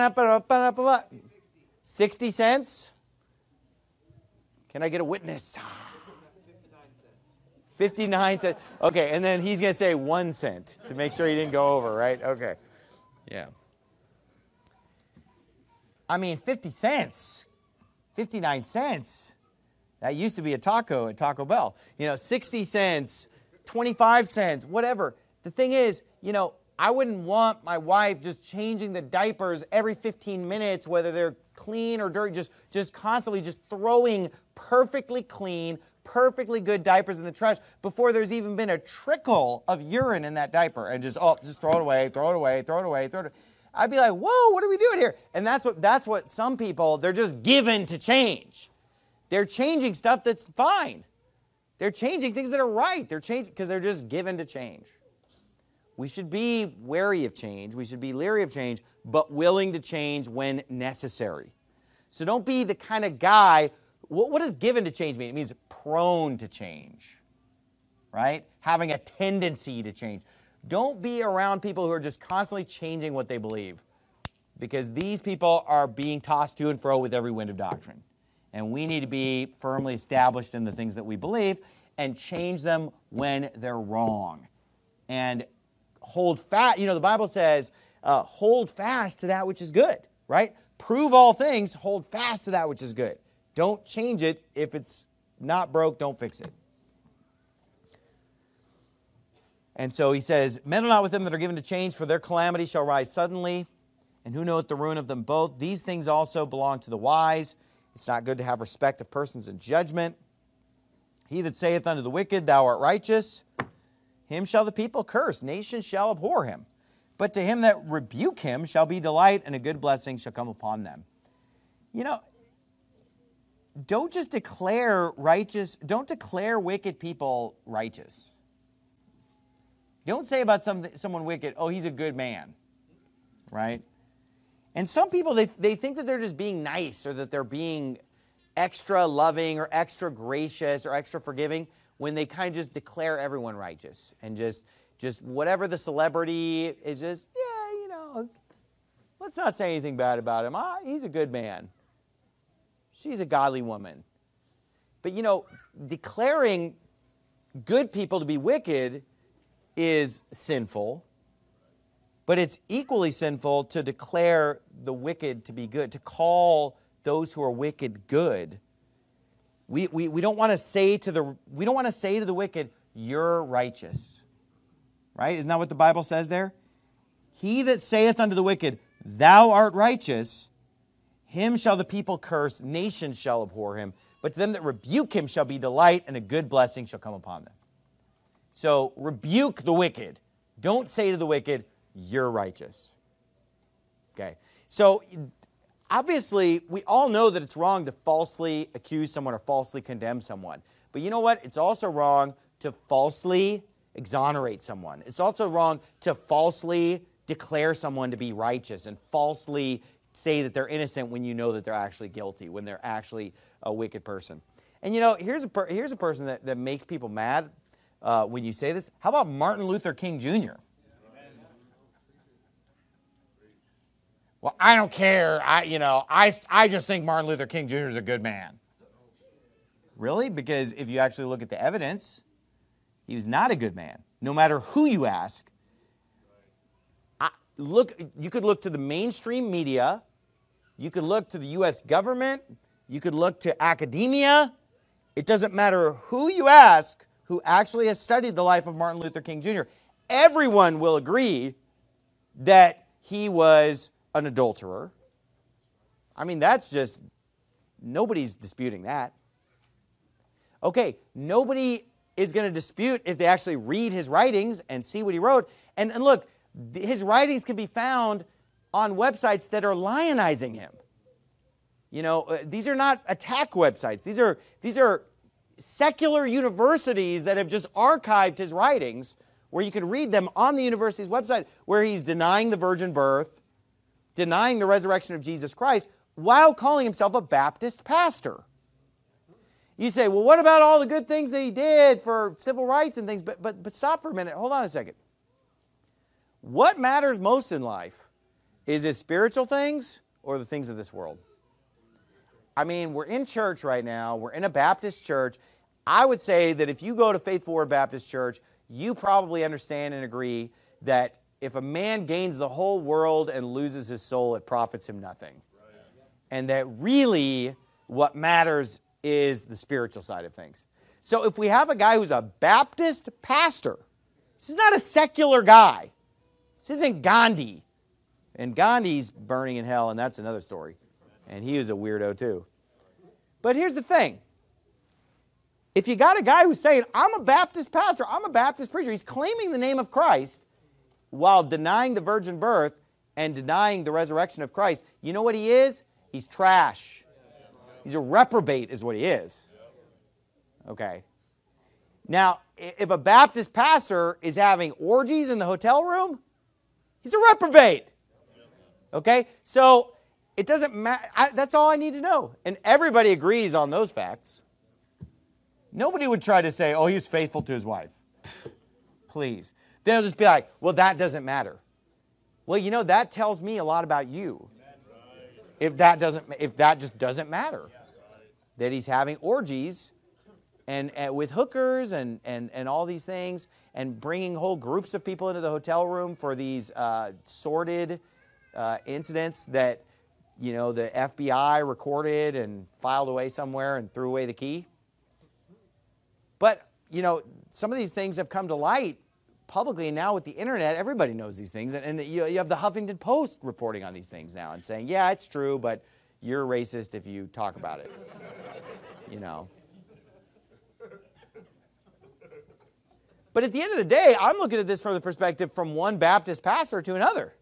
60 cents? Can I get a witness? 59 cents. Okay, and then he's going to say 1 cent to make sure he didn't go over, right? Okay. Yeah. I mean, 50 cents. 59 cents. That used to be a taco at Taco Bell. You know, 60 cents, 25 cents, whatever. The thing is, you know, I wouldn't want my wife just changing the diapers every 15 minutes, whether they're clean or dirty, just constantly just throwing perfectly clean, perfectly good diapers in the trash before there's even been a trickle of urine in that diaper, and just throw it away, throw it away, throw it away, throw it away. I'd be like, whoa, what are we doing here? And that's what some people, they're just given to change. They're changing stuff that's fine. They're changing things that are right. They're changing because they're just given to change. We should be wary of change. We should be leery of change, but willing to change when necessary. So don't be the kind of guy. What does given to change mean? It means prone to change, right? Having a tendency to change. Don't be around people who are just constantly changing what they believe, because these people are being tossed to and fro with every wind of doctrine. And we need to be firmly established in the things that we believe and change them when they're wrong. And hold fast. You know, the Bible says, hold fast to that which is good, right? Prove all things, hold fast to that which is good. Don't change it. If it's not broke, don't fix it. And so he says, meddle not with them that are given to change, for their calamity shall rise suddenly. And who knoweth the ruin of them both? These things also belong to the wise. It's not good to have respect of persons in judgment. He that saith unto the wicked, thou art righteous, him shall the people curse. Nations shall abhor him. But to him that rebuke him shall be delight, and a good blessing shall come upon them. You know, don't just declare righteous, don't declare wicked people righteous. Don't say about someone wicked, oh, he's a good man, right? And some people, they think that they're just being nice, or that they're being extra loving or extra gracious or extra forgiving when they kind of just declare everyone righteous. And just whatever the celebrity is, just, yeah, you know, let's not say anything bad about him. He's a good man. She's a godly woman. But, you know, declaring good people to be wicked is sinful. But it's equally sinful to declare the wicked to be good, to call those who are wicked good. We don't want to say to the wicked, you're righteous. Right? Isn't that what the Bible says there? He that saith unto the wicked, thou art righteous, him shall the people curse, nations shall abhor him. but to them that rebuke him shall be delight, and a good blessing shall come upon them. So rebuke the wicked. Don't say to the wicked, you're righteous. Okay. So obviously, we all know that it's wrong to falsely accuse someone or falsely condemn someone. But you know what? It's also wrong to falsely exonerate someone. It's also wrong to falsely declare someone to be righteous and falsely say that they're innocent when you know that they're actually guilty, when they're actually a wicked person. And you know, here's a person that makes people mad when you say this. How about Martin Luther King Jr.? Well, I don't care. I just think Martin Luther King Jr. is a good man. Really? Because if you actually look at the evidence, he was not a good man. No matter who you ask. You could look to the mainstream media. You could look to the U.S. government. You could look to academia. It doesn't matter who you ask who actually has studied the life of Martin Luther King Jr. Everyone will agree that he was an adulterer. I mean, that's just, nobody's disputing that. Okay, nobody is going to dispute if they actually read his writings and see what he wrote. And look, his writings can be found on websites that are lionizing him. You know, these are not attack websites. These are secular universities that have just archived his writings where you can read them on the university's website, where he's denying the virgin birth, denying the resurrection of Jesus Christ, while calling himself a Baptist pastor. You say, well, what about all the good things that he did for civil rights and things? But stop for a minute. Hold on a second. What matters most in life? Is it spiritual things or the things of this world? I mean, we're in church right now. We're in a Baptist church. I would say that if you go to Faithful Word Baptist Church, you probably understand and agree that if a man gains the whole world and loses his soul, it profits him nothing. And that really what matters is the spiritual side of things. So if we have a guy who's a Baptist pastor, this is not a secular guy. This isn't Gandhi. And Gandhi's burning in hell, and that's another story. And he was a weirdo too. But here's the thing. If you got a guy who's saying, I'm a Baptist pastor, I'm a Baptist preacher, he's claiming the name of Christ while denying the virgin birth and denying the resurrection of Christ, you know what he is? He's trash. He's a reprobate is what he is. Okay. Now, if a Baptist pastor is having orgies in the hotel room, he's a reprobate. Okay? So, it doesn't matter. That's all I need to know. And everybody agrees on those facts. Nobody would try to say, oh, he's faithful to his wife. Please. They'll just be like, well, that doesn't matter. Well, you know, that tells me a lot about you. If that just doesn't matter. That he's having orgies and with hookers and all these things and bringing whole groups of people into the hotel room for these sordid incidents that, you know, the FBI recorded and filed away somewhere and threw away the key. But, you know, some of these things have come to light publicly, and now with the internet, everybody knows these things. And you have the Huffington Post reporting on these things now and saying, yeah, it's true, but you're racist if you talk about it. You know. But at the end of the day, I'm looking at this from the perspective from one Baptist pastor to another.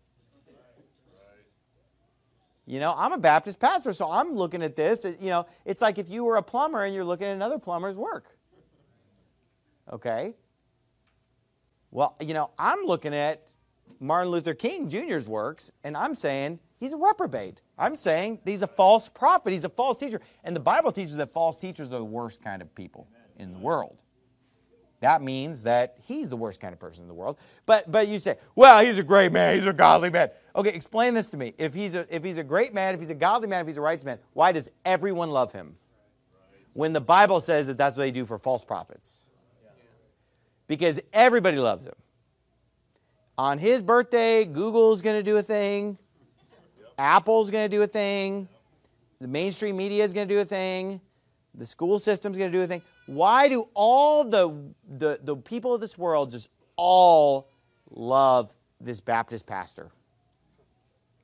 You know, I'm a Baptist pastor, so I'm looking at this. You know, it's like if you were a plumber and you're looking at another plumber's work. Okay? Well, you know, I'm looking at Martin Luther King Jr.'s works, and I'm saying he's a reprobate. I'm saying he's a false prophet. He's a false teacher. And the Bible teaches that false teachers are the worst kind of people in the world. That means that he's the worst kind of person in the world. But you say, well, he's a great man. He's a godly man. Okay, explain this to me. If he's a great man, if he's a godly man, if he's a righteous man, why does everyone love him? When the Bible says that that's what they do for false prophets. Because everybody loves him. On his birthday, Google's going to do a thing. Apple's going to do a thing. The mainstream media is going to do a thing. The school system's going to do a thing. Why do all the people of this world just all love this Baptist pastor?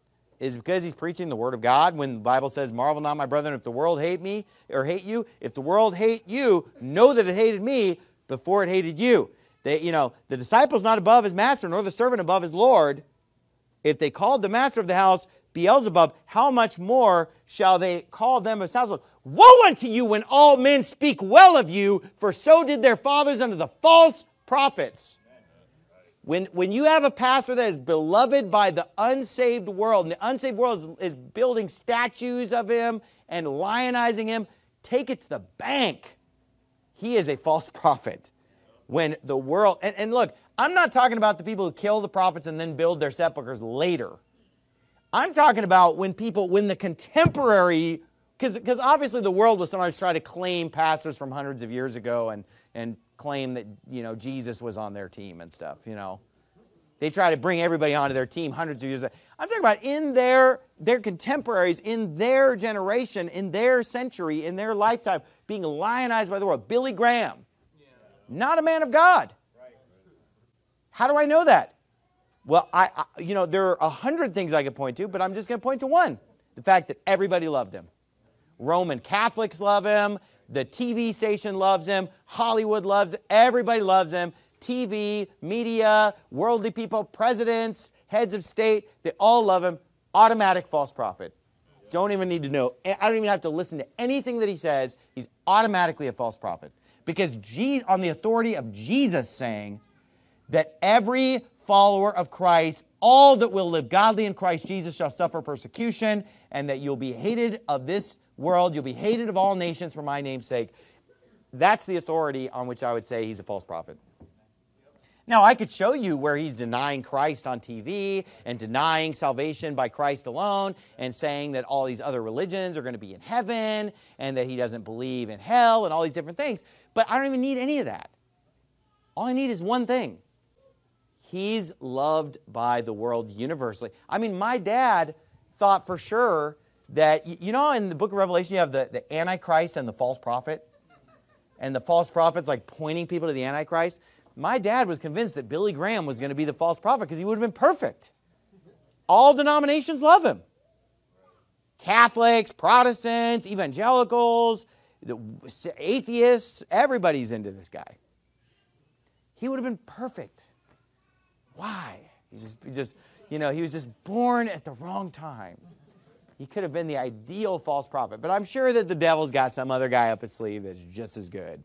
is because he's preaching the word of God. When the Bible says, marvel not, my brethren, if the world hate me or hate you. If the world hate you, know that it hated me before it hated you. The disciple's not above his master, nor the servant above his Lord. If they called the master of the house Beelzebub, how much more shall they call them of his household? Woe unto you when all men speak well of you, for so did their fathers unto the false prophets. When you have a pastor that is beloved by the unsaved world, and the unsaved world is building statues of him and lionizing him, take it to the bank. He is a false prophet. When the world, and look, I'm not talking about the people who kill the prophets and then build their sepulchers later. I'm talking about when the contemporary, because obviously the world will sometimes try to claim pastors from hundreds of years ago and claim that, Jesus was on their team and stuff, They try to bring everybody onto their team hundreds of years ago. I'm talking about in their contemporaries, in their generation, in their century, in their lifetime, being lionized by the world. Billy Graham, not a man of God. How do I know that? Well, there are 100 things I could point to, but I'm just going to point to one. The fact that everybody loved him. Roman Catholics love him. The TV station loves him. Hollywood loves him. Everybody loves him. TV, media, worldly people, presidents, heads of state, they all love him. Automatic false prophet. Don't even need to know. I don't even have to listen to anything that he says. He's automatically a false prophet. Because on the authority of Jesus saying that every follower of Christ, all that will live godly in Christ Jesus shall suffer persecution, and that you'll be hated of this world, you'll be hated of all nations for my name's sake. That's the authority on which I would say he's a false prophet. Now, I could show you where he's denying Christ on TV and denying salvation by Christ alone and saying that all these other religions are going to be in heaven and that he doesn't believe in hell and all these different things. But I don't even need any of that. All I need is one thing. He's loved by the world universally. I mean, my dad thought for sure that, in the book of Revelation, you have the Antichrist and the false prophet. And the false prophet's like pointing people to the Antichrist. My dad was convinced that Billy Graham was going to be the false prophet because he would have been perfect. All denominations love him. Catholics, Protestants, evangelicals, atheists, everybody's into this guy. He would have been perfect. Why? He was just born at the wrong time. He could have been the ideal false prophet. But I'm sure that the devil's got some other guy up his sleeve that's just as good.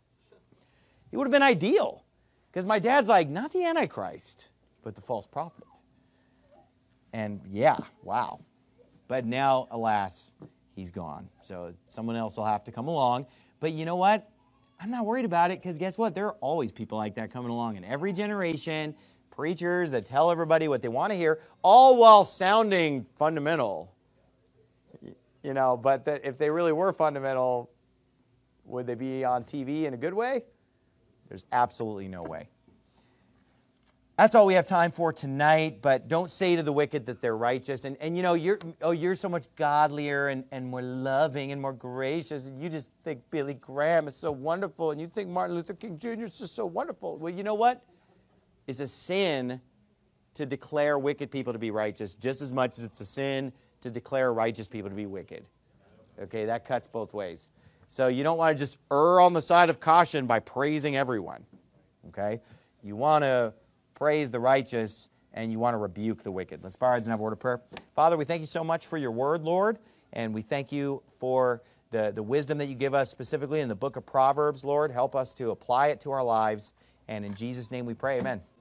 He would have been ideal. Because my dad's like, not the Antichrist, but the false prophet. And yeah, wow. But now, alas, he's gone. So someone else will have to come along. But you know what? I'm not worried about it because guess what? There are always people like that coming along in every generation. Preachers that tell everybody what they want to hear, all while sounding fundamental. But that if they really were fundamental, would they be on TV in a good way? There's absolutely no way. That's all we have time for tonight, but don't say to the wicked that they're righteous. And you're so much godlier and more loving and more gracious. And you just think Billy Graham is so wonderful. And you think Martin Luther King Jr. is just so wonderful. Well, you know what? It's a sin to declare wicked people to be righteous just as much as it's a sin to declare righteous people to be wicked. Okay, that cuts both ways. So you don't want to just err on the side of caution by praising everyone. Okay? You want to praise the righteous and you want to rebuke the wicked. Let's bow our heads and have a word of prayer. Father, we thank you so much for your word, Lord, and we thank you for the wisdom that you give us specifically in the book of Proverbs, Lord. Help us to apply it to our lives, and in Jesus' name we pray, amen.